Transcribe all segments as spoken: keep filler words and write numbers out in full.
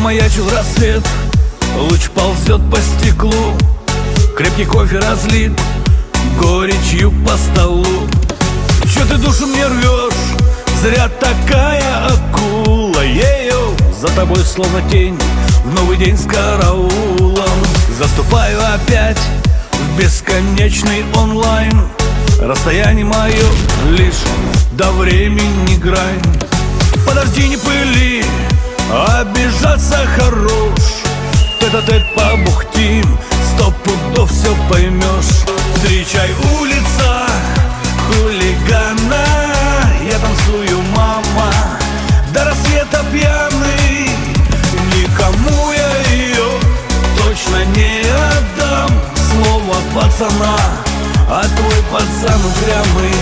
замаячил рассвет, луч ползет по стеклу, крепкий кофе разлит горечью по столу. Чё ты душу мне рвешь? Зря такая акула. Ею, за тобой словно тень в новый день с караулом. Заступаю опять в бесконечный онлайн. Расстояние мое лишь до времени грань. Подожди, не пыли, обижаться хорош. Тет-а-тет побухтим, сто пудов все поймешь. Встречай, улица хулигана, я танцую, мама, до рассвета пьяный. Никому я ее точно не отдам. Слово пацана, а твой пацан упрямый.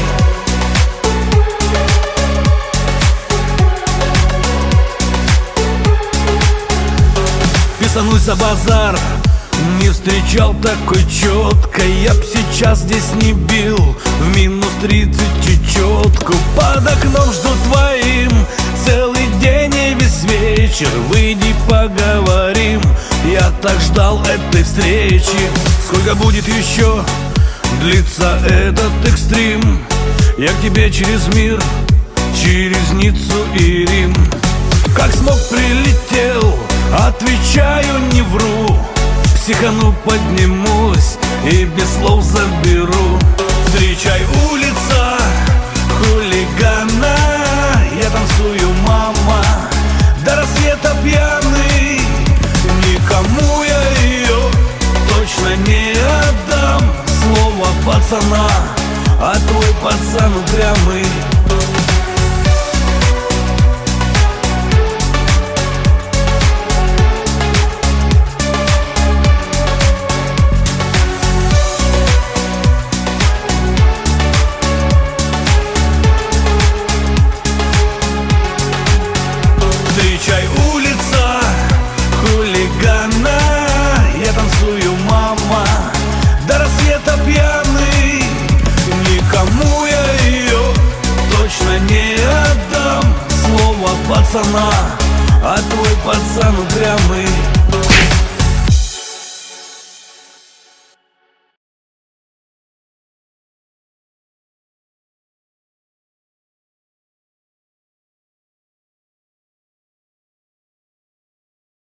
Писанусь за базар, не встречал такой четко. Я б сейчас здесь не бил в минус тридцать четко. Под окном жду твоим целый день и весь вечер. Выйди, поговорим, я так ждал этой встречи. Сколько будет еще длиться этот экстрим? Я к тебе через мир, через Ниццу и Рим. Как смог, прилетел, отвечаю, не вру. Психану, поднимусь и без слов заберу. Встречай, улица хулигана, я танцую, мама, до рассвета пьяный. Никому я ее точно не отдам. Слово пацана, а твой пацан упрямый. Встречай, улица хулигана, я танцую, мама, до рассвета пьяный. Никому я ее точно не отдам. Слово пацана, а твой пацан упрямый.